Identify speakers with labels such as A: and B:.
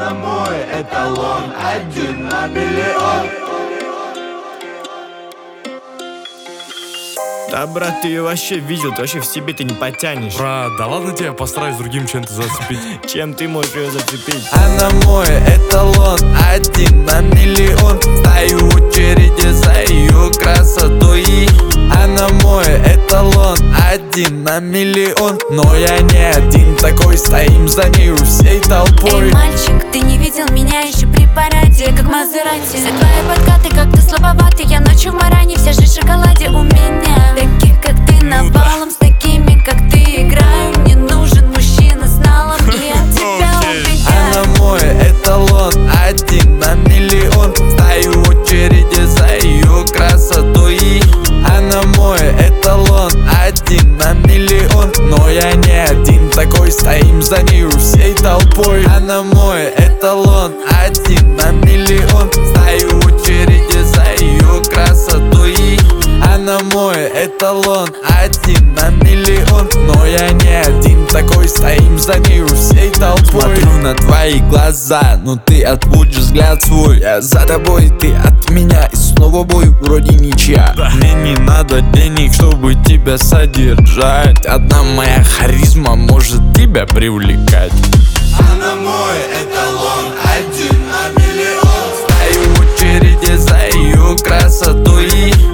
A: Она мой эталон, 1 на миллион.
B: Да, брат, ты ее вообще видел, ты вообще в себе ты не потянешь.
C: Брат, да ладно тебе, я постараюсь другим чем-то зацепить.
B: Чем ты можешь ее зацепить?
A: Она мой эталон, 1 на миллион. Стою в очереди за ее красотой. Она мой эталон, 1 на миллион. Но я не один такой, стоим за нею всей толпой.
D: Эй, мальчик, ты не видел меня еще при параде, как Мазерати. Все твои подкаты как-то слабоваты. Я ночью в маране, вся жизнь в шоколаде у меня. Таких как ты навалом, с такими как ты играю. Мне нужен мужчина с налом, и я тебя убедяю.
A: Она мой эталон, 1 на миллион. Стою в очереди за ее красотой. Она мой эталон, 1 на миллион. Но я не один такой, стоим за нею всей толпой. Она мой эталон, 1 на миллион. Стою в очереди за ее красотой. Она мой эталон, 1 на миллион. Но я не один такой, стоим за нею всей толпой. Смотрю на твои глаза, но ты отводишь взгляд свой. Я за тобой, ты от меня, и снова бой, вроде ничья. Мне не надо денег, чтобы тебя содержать. Одна моя харизма может тебя привлекать. Она мой эталон, 1 на миллион. Стою в очереди за ее красотой.